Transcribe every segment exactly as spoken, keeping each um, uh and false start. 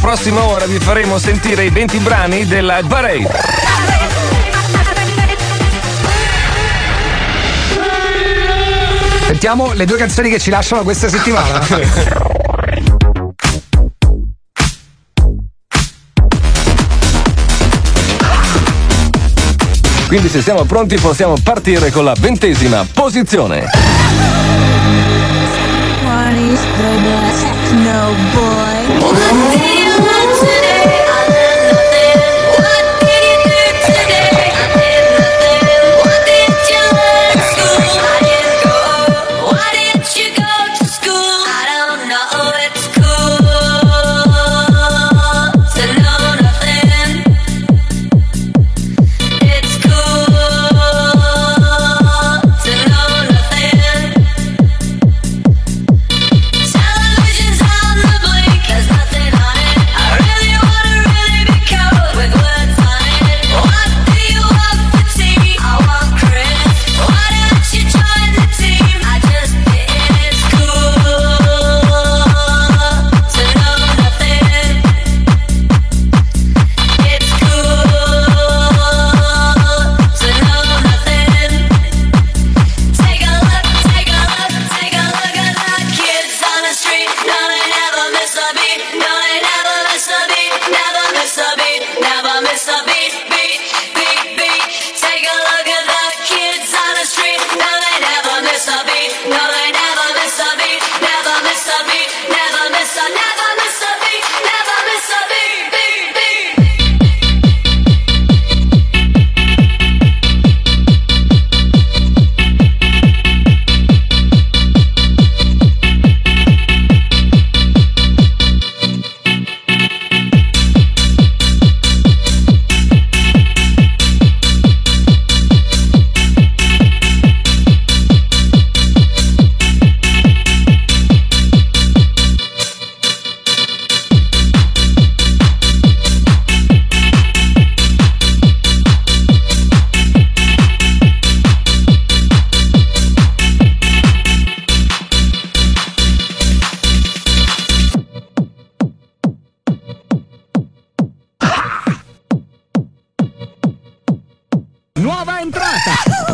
prossima ora vi faremo sentire i venti brani della Parade. Sentiamo le due canzoni che ci lasciano questa settimana. Quindi se siamo pronti possiamo partire con la ventesima posizione. Nuova entrata!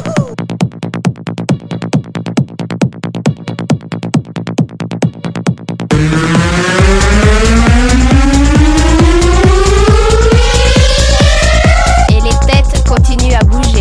Et les têtes continuent à bouger.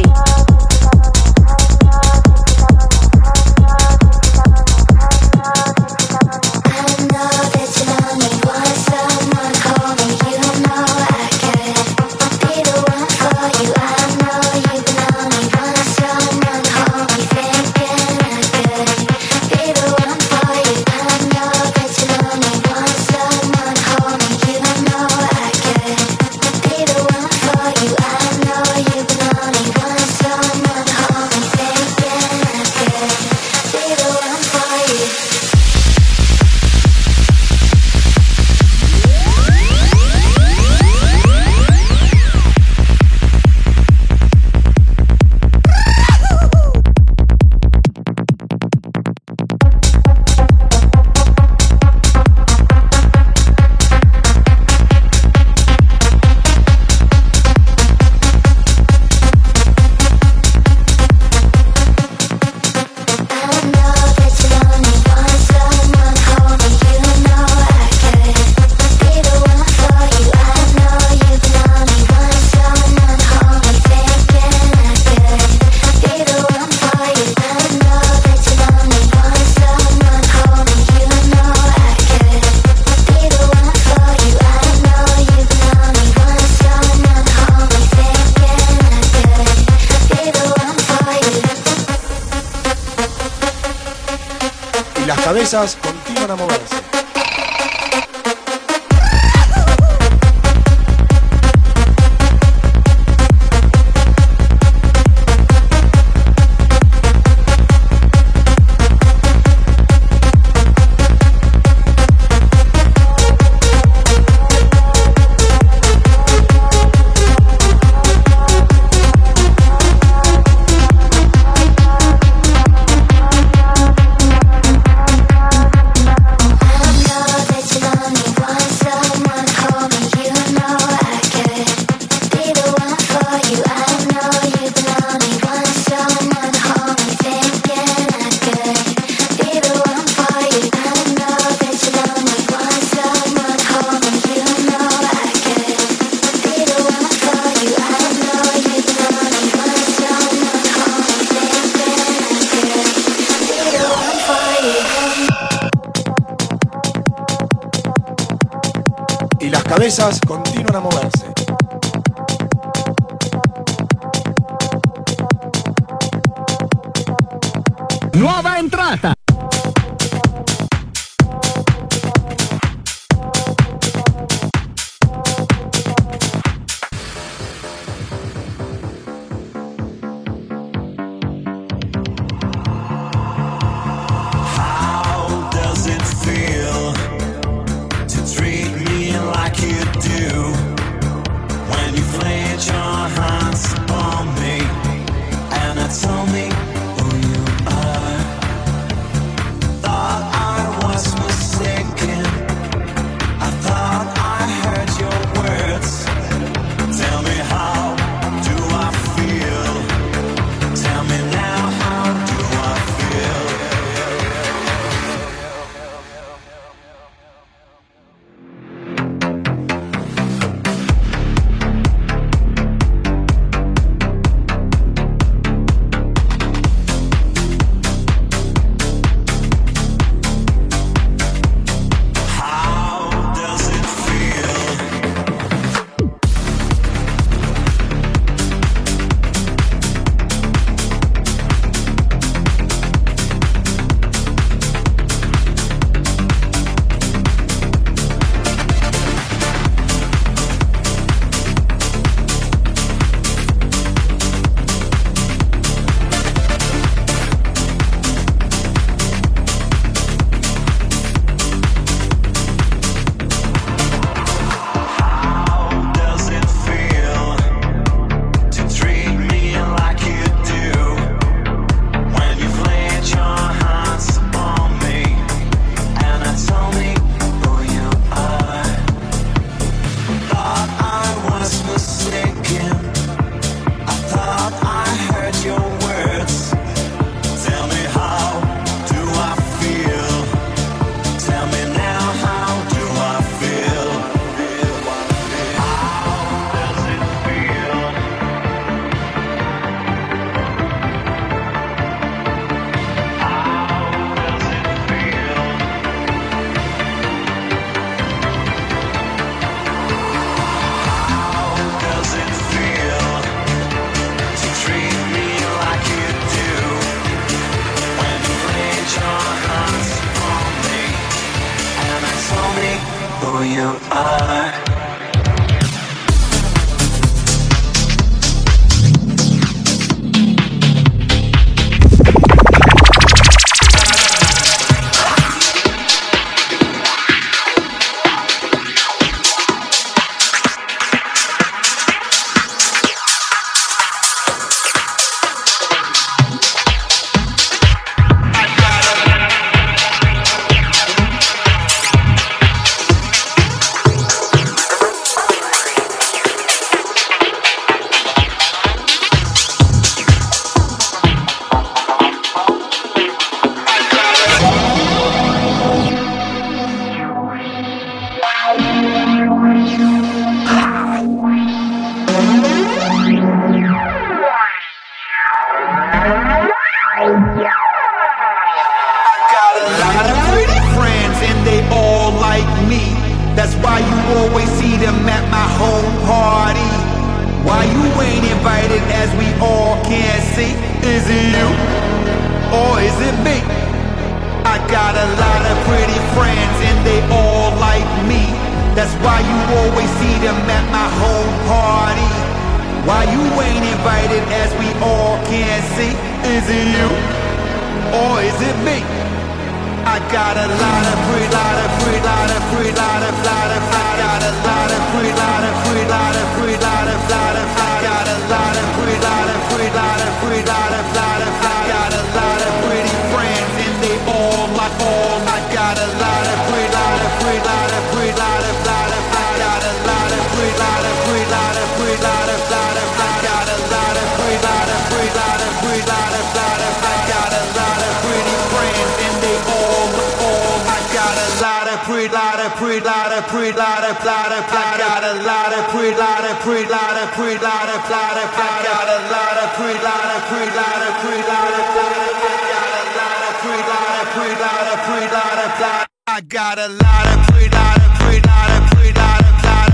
Las cabezas continúan a moverse. I cabezas continúan a moverse. Nuova entrata. Tell me who you are. Thought I was mistaken. I thought I heard your words. Tell me, how do I feel? Tell me now, how do I feel? That's why you always see them at my home party. Why you ain't invited as we all can see? Is it you or is it me? I got a lot of pretty friends and they all like me. That's why you always see them at my home party. Why you ain't invited as we all can see? Is it you or is it me? I got a lot of free, lot of free, lot of free, lot of, lot of, I got a lot of free, lot of free, lot of free, lot of, lot of, I got a lot of free, lot of free, lot of free, lot of, lot of, I got a lot of pretty friends and they all like all. I got a lot of free, lot of free, lot of free, lot of, lot of, I got a lot of free, lot of free, lot of free, lot of, lot of, I got a lot of free, lot of free, lot of free, lot of, lot of, I got a lot of pretty friends and they all. Pre lot of pre lot of pre lot of lot of I got a lot of pre lot of pre lot of pre lot of lot of I got a lot of pre lot of pre lot of pre lot of lot of I got a lot of pre lot of pre lot of pre lot of lot I got a lot of pre lot of pre lot of pre lot of lot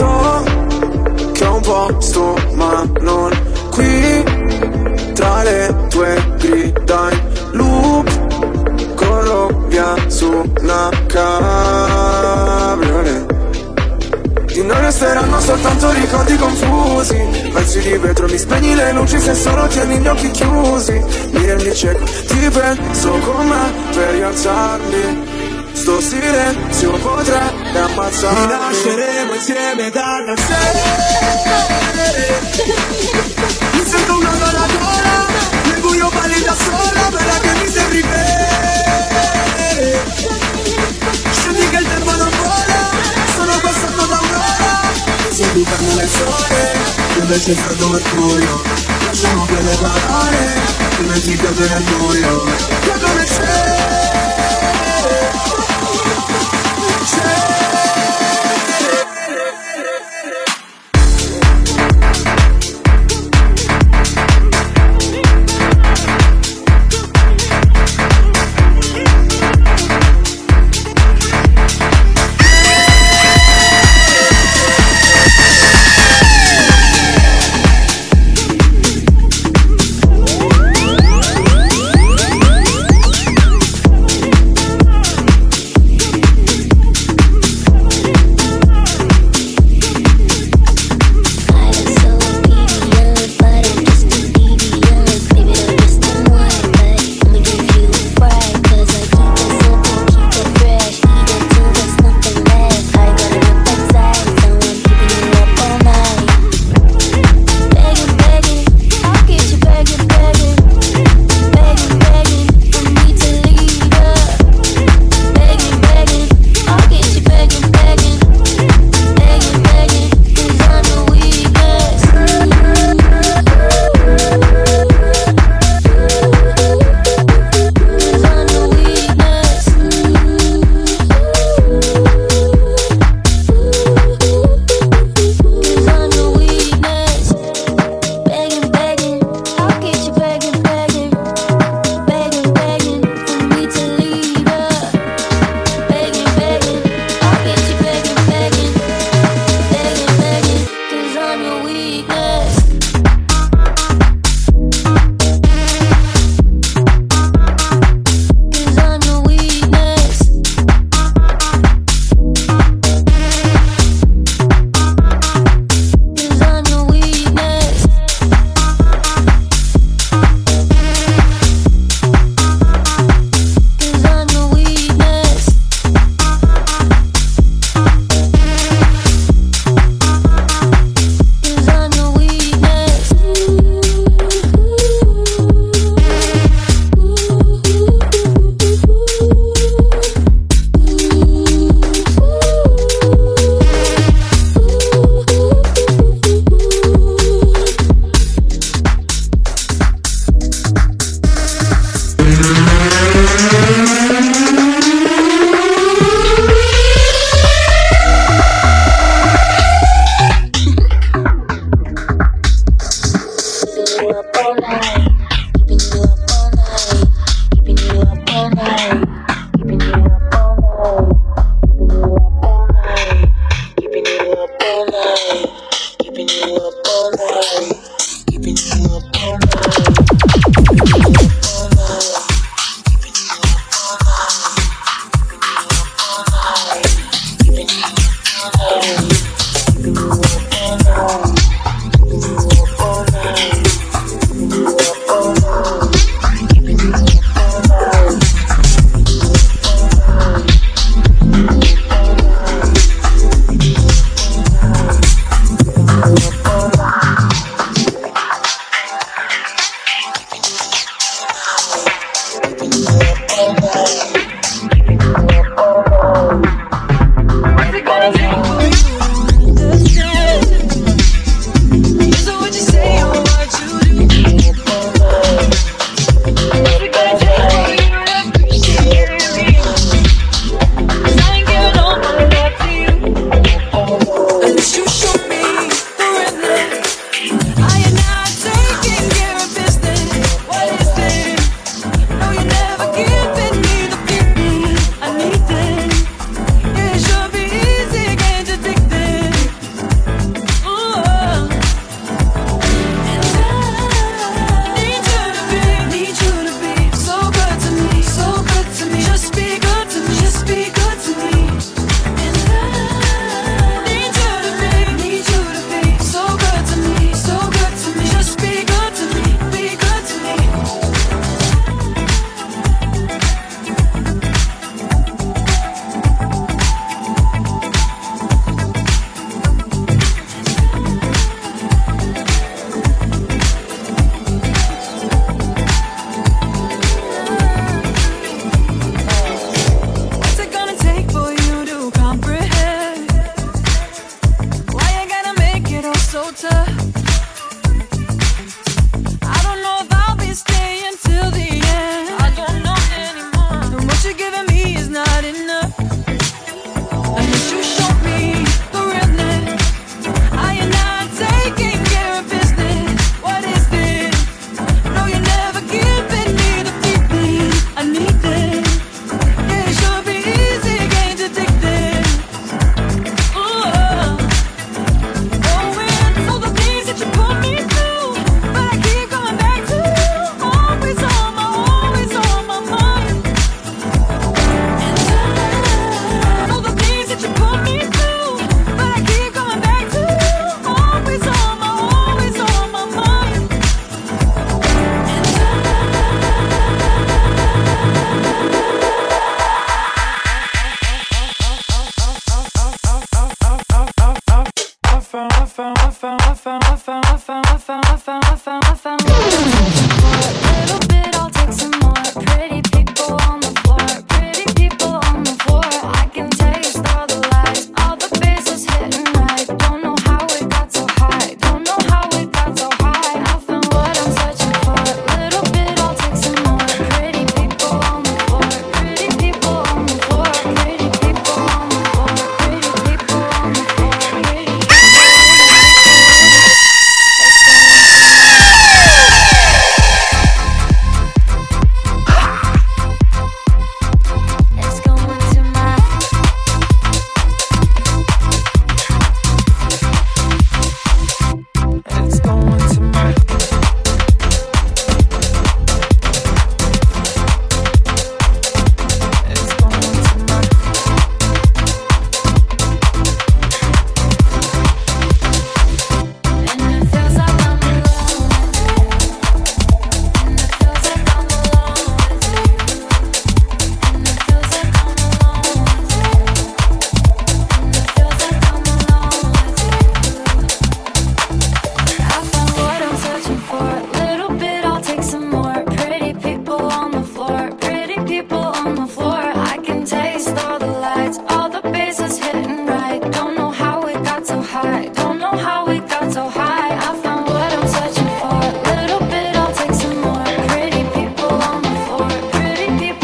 So che ho un posto ma non qui, tra le tue grida in loop, corro via su una cabriolet. Di noi resteranno soltanto ricordi confusi, pezzi di vetro, mi spegni le luci se solo tieni gli occhi chiusi. Mi rendi cieco, ti penso con me per rialzarmi, sto silenzio potrebbe ammazzarmi. Rinasceremo insieme dal nascere. Mi sento una gola gola, nel buio balli da sola, bella che mi sembri bene. Scendi che il tempo non vola, sono passato da un'ora, senti fermo nel sole, invece è stato mercurio. Lasciamo che le parole, dimenticate nel buio. Ma come c'è? Giving me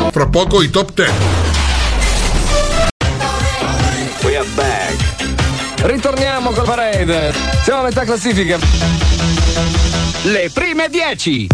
Fra poco i top dieci. We are back. Ritorniamo col Parade. Siamo a metà classifica. Le prime dieci.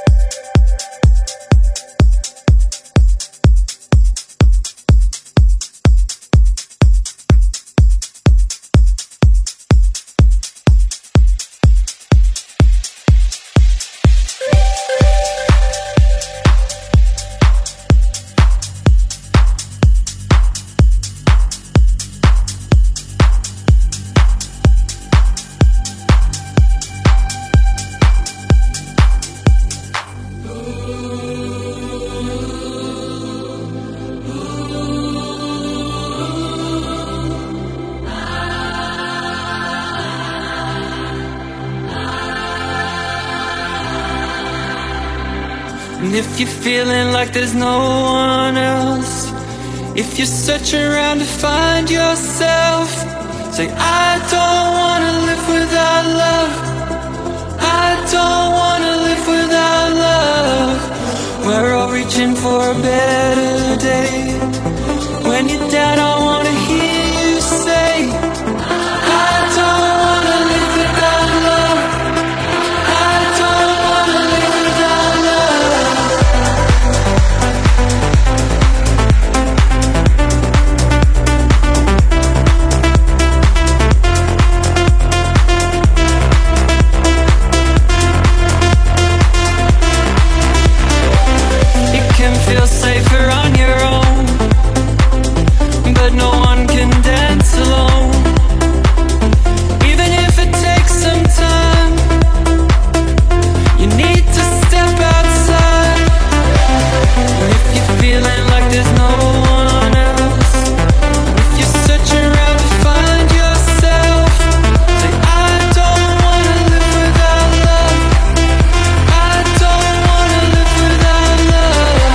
If you're feeling like there's no one else, if you're searching around to find yourself, say I don't wanna live without love, I don't wanna live without love. We're all reaching for a better day. When you're down I wanna hear you say I don't wanna live without love, I don't wanna live without love. Feel safer on your own, but no one can dance alone. Even if it takes some time, you need to step outside. If you're feeling like there's no one else, if you're searching around to find yourself, say I don't wanna live without love, I don't wanna live without love.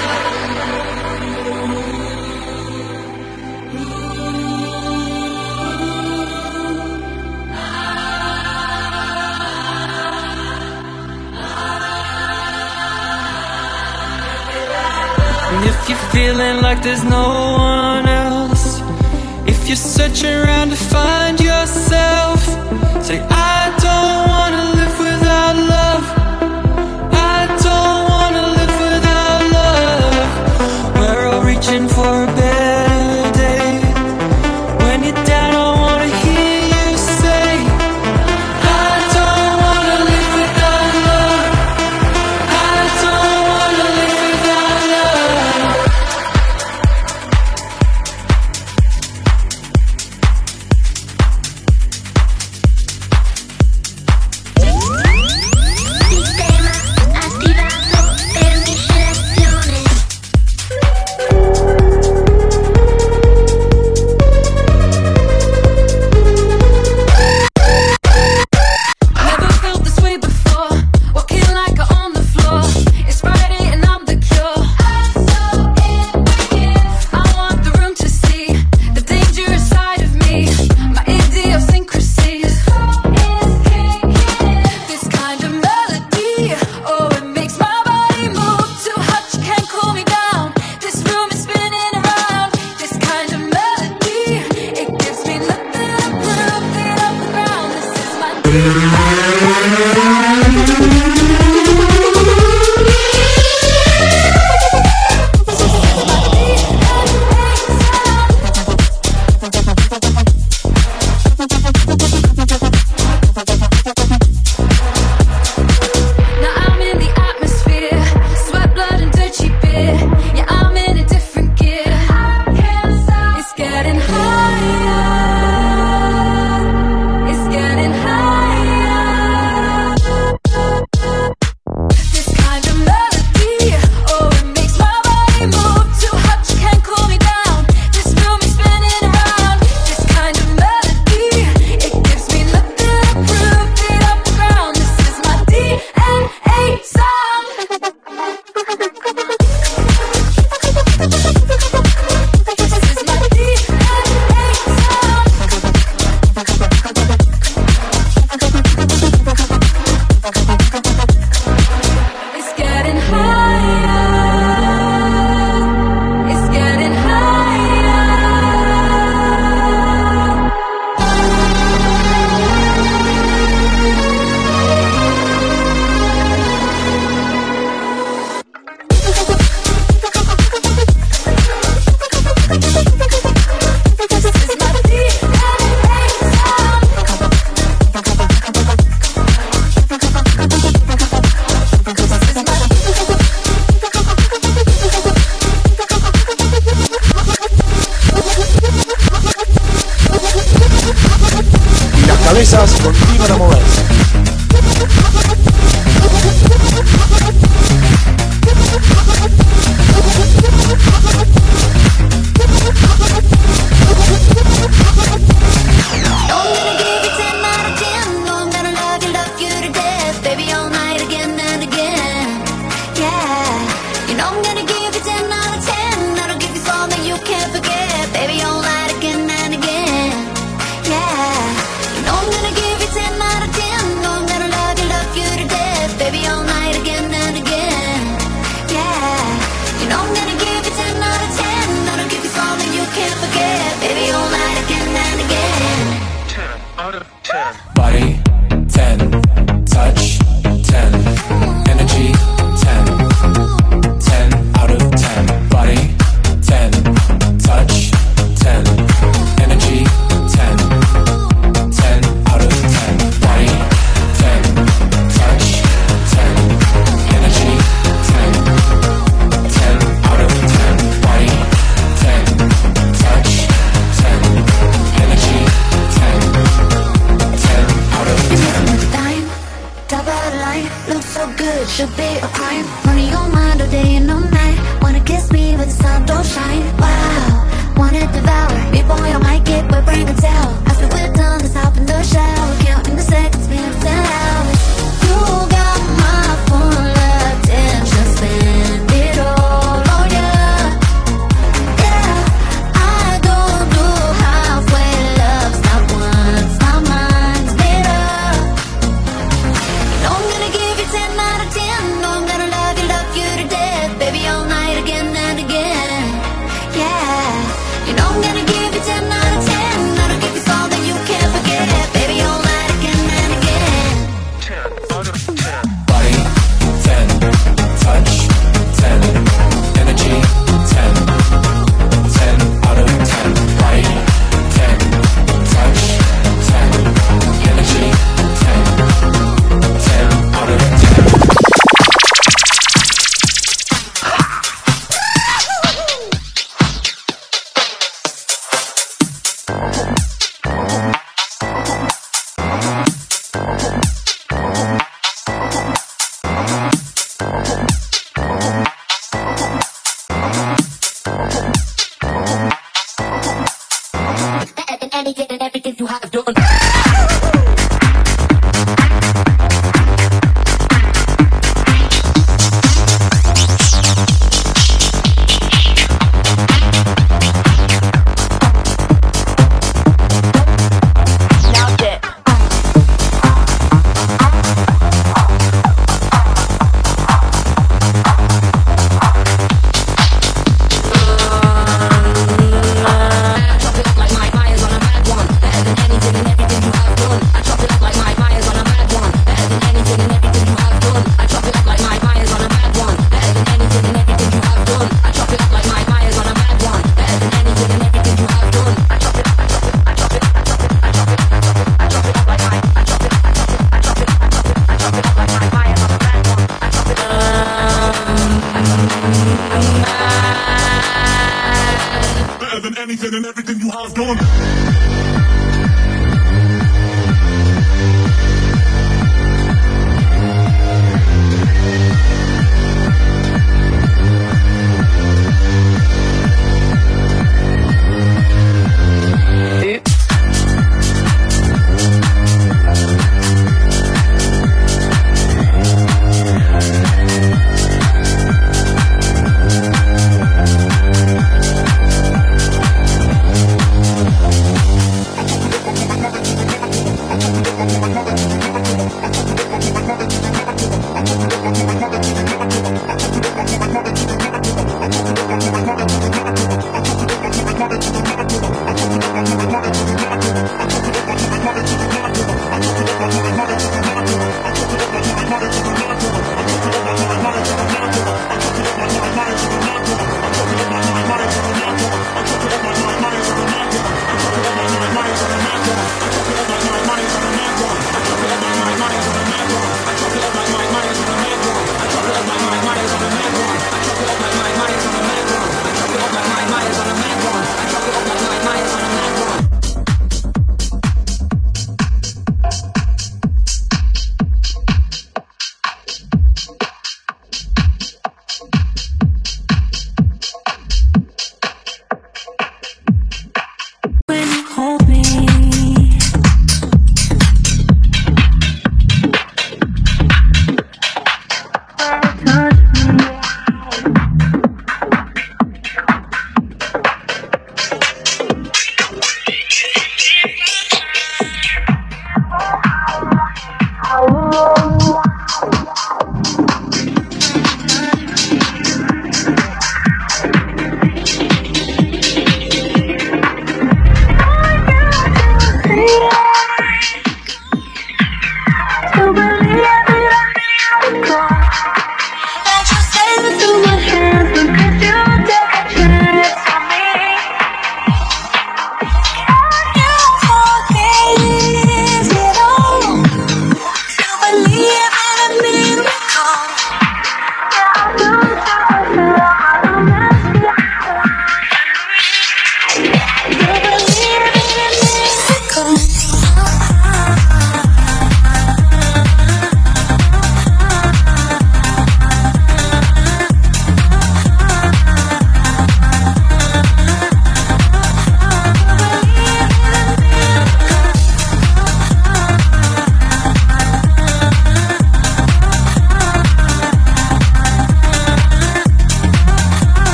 And if you're feeling like there's no one else, if you're searching around to find yourself, say I don't wanna live without love, I don't wanna live without love. We're all reaching for a better day. When you're down I wanna hear you say I don't wanna live without love, I don't wanna live without love. Texas continuano a muoversi. Body ten, touch ten, energy ten, ten out of ten. Body ten, touch ten, energy ten, ten out of ten. Body ten, touch ten, energy ten, ten out of ten. Body ten, touch ten, energy ten. Top of the line, looks so good, should be a crime. Running your mind all day and all night. Wanna kiss me but the sun don't shine. Wow, wanna devour me, boy, I might get wet, bring a towel. After we're done, let's hop in the shower. Counting the seconds, been ten hours. You got my full attention, spend it all on ya. Yeah, I don't do halfway loves, not once, my mind's made up. I'm gonna give you ten out of ten. No, I'm gonna love you, love you to death, baby, all night again and again. Yeah, you know I'm gonna give you ten out of ten. That'll give you something you can't forget, baby, all night again and again. Ten out of ten. Body ten, touch ten, energy ten, ten out of ten. Body ten, touch ten, energy ten, ten out of ten. Anything and everything you have done. Better than anything and everything you have done.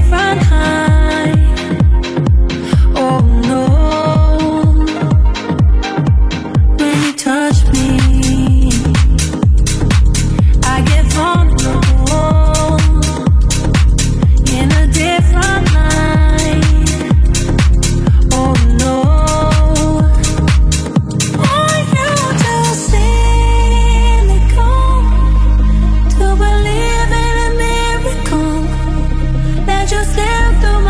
different high. Oh no, when you touch me, I get vulnerable in a different light. Oh no, are you too cynical to believe in a miracle that you slip through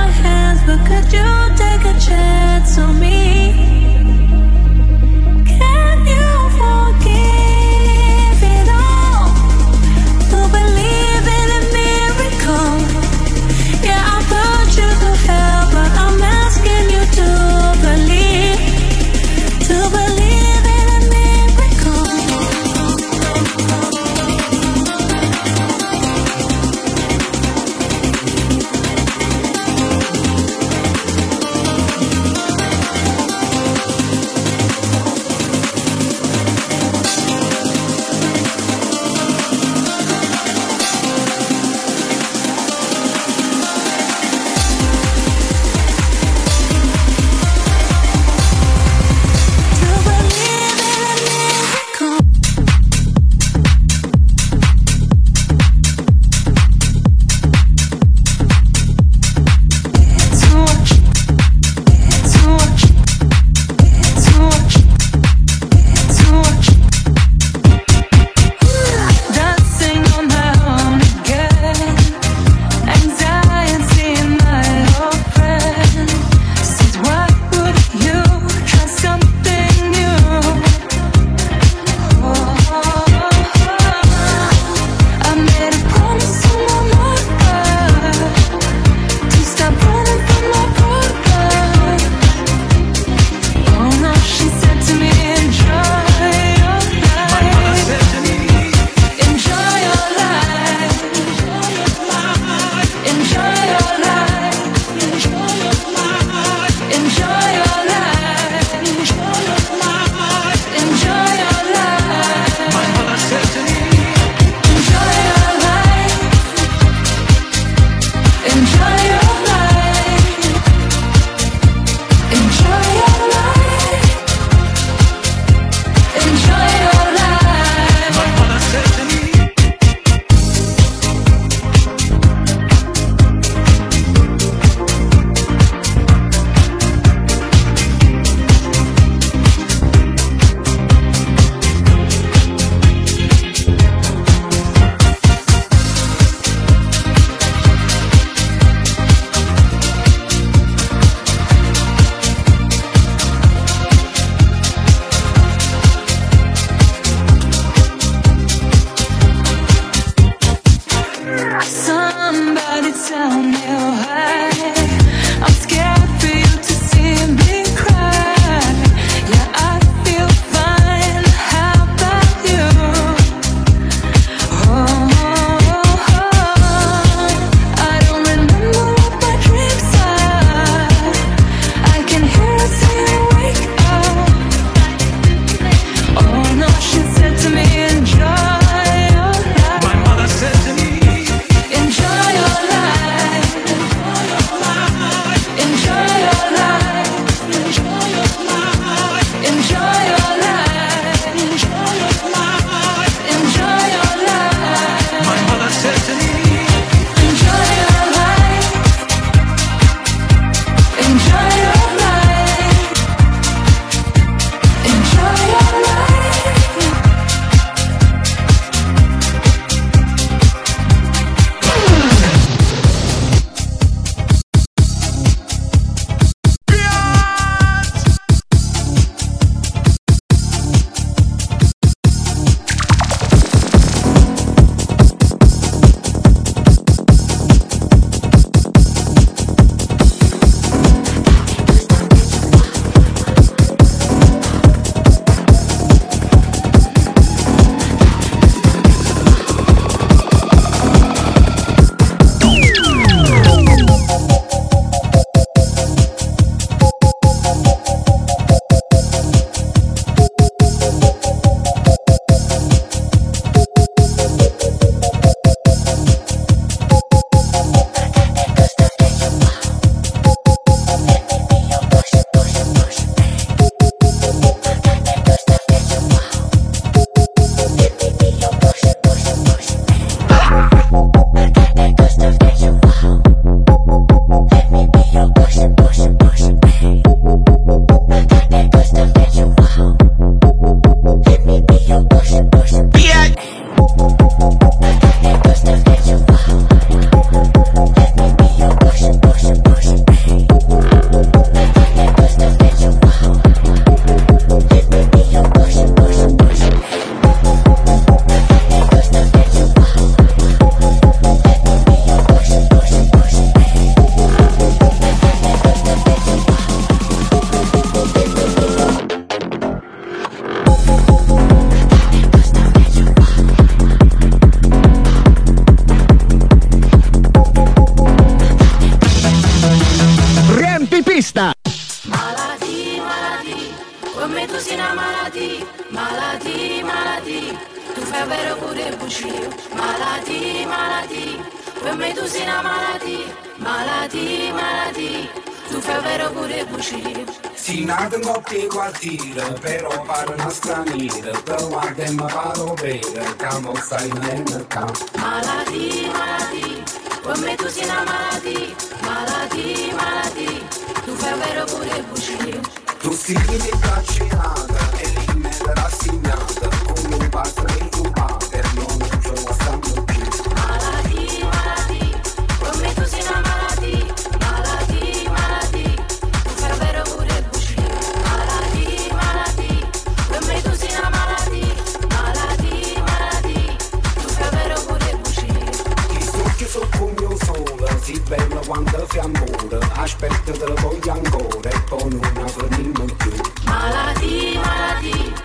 tu sei una malattia, malattia, malattia. Tu fai vero pure bugie, malattia, malattia. Per me tu sei una malattia, malattia, malattia. Tu fai vero pure bugie. Si nato in coppia quartiere, però pare una straniera. Te guarda e mi paro bene, che non stai nel campo. Malattia, malattia. Per me tu sei una malattia, malattia, malattia. Tu fai vero pure bugie. Tu sei di vaccinata e lì me l'ha rassegnata. Come un padre e un padre, non ce la stanno più. Malattia, malattia. Per me tu sei una malattia, malattia, malattia. Tu fai vero pure bugie. Malattia, malattia. Per me tu sei una malattia, malattia, malattia. Tu fai vero pure bugie. Chi stucchi sul pugno sole, si bella quando fiammura. Aspetta te la voglio ancora e poi non la finiremo più. Malattia, malattia.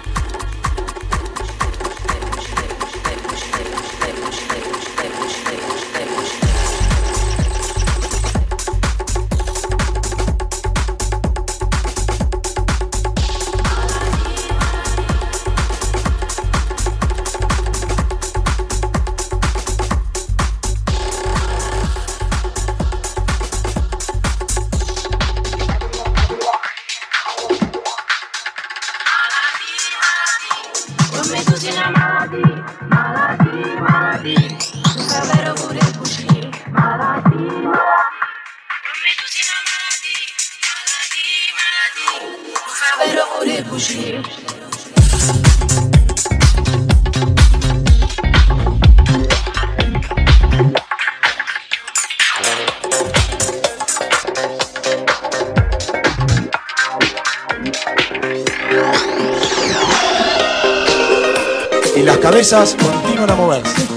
Y las cabezas continúan a moverse.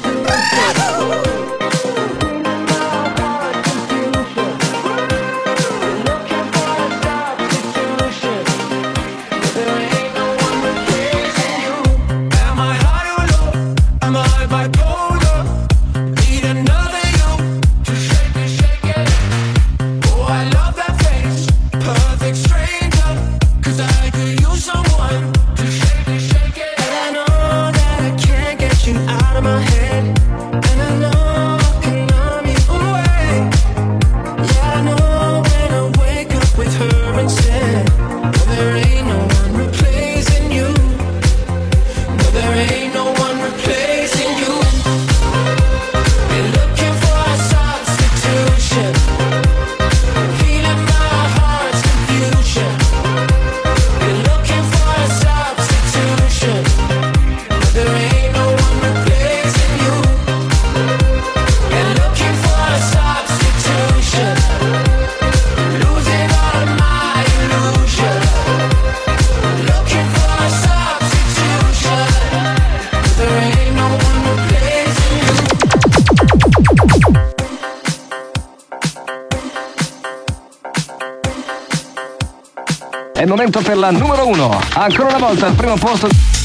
È il momento per la numero uno. Ancora una volta al primo posto.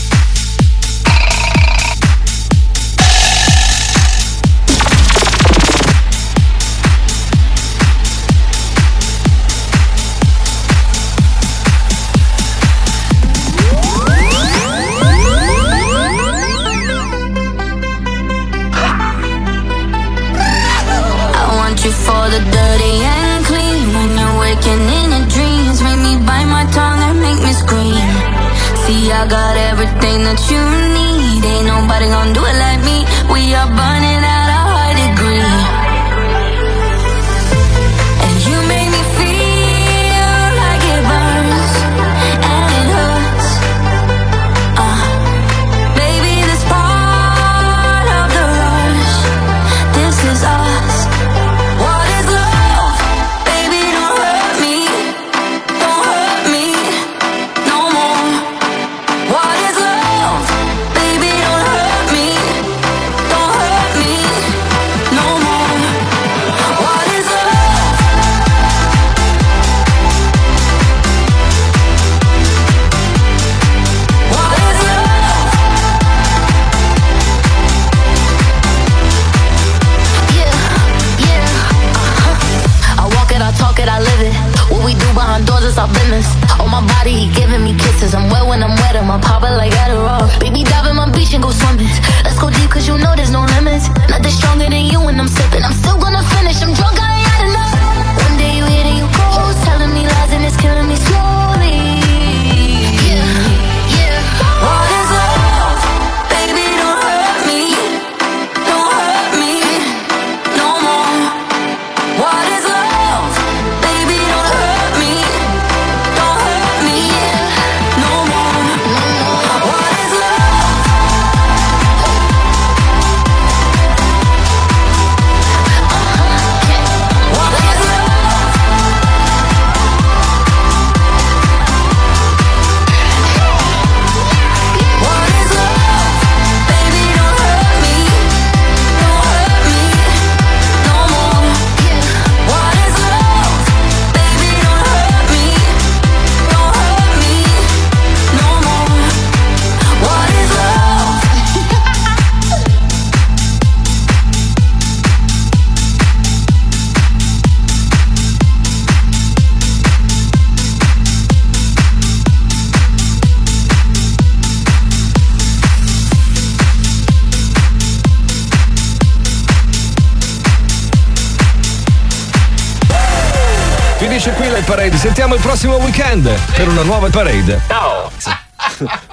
For the dirty and clean, when you're waking in your dreams, make me bite my tongue and make me scream. See, I got everything that you need, ain't nobody gonna do it like me. We are burning at a high degree, and you make me feel like it burns and it hurts. Uh, baby, this part of the rush, this is us. Doors, it's our business. On my body, he giving me kisses. Cause I'm wet when I'm wet, I'm a popper like Adderall. Baby, dive in my beach and go swimming. Let's go deep cause you know there's no limits. Nothing stronger than you when I'm sipping. I'm still gonna finish, I'm drunk, I ain't had enough. One day you hit and you go, telling me lies and it's killing me slowly. Yeah, yeah. What is love? Baby, don't hurt me. Don't hurt me no more. What is love? Baby, don't hurt me. Don't hurt me no more. What is love? What is love? What is love? Baby, don't hurt me. Don't hurt me no more. What is love? Baby, don't hurt me. Don't hurt me no more. What is love? Finisce qui la parade, sentiamo il prossimo weekend per una nuova parade. Ciao!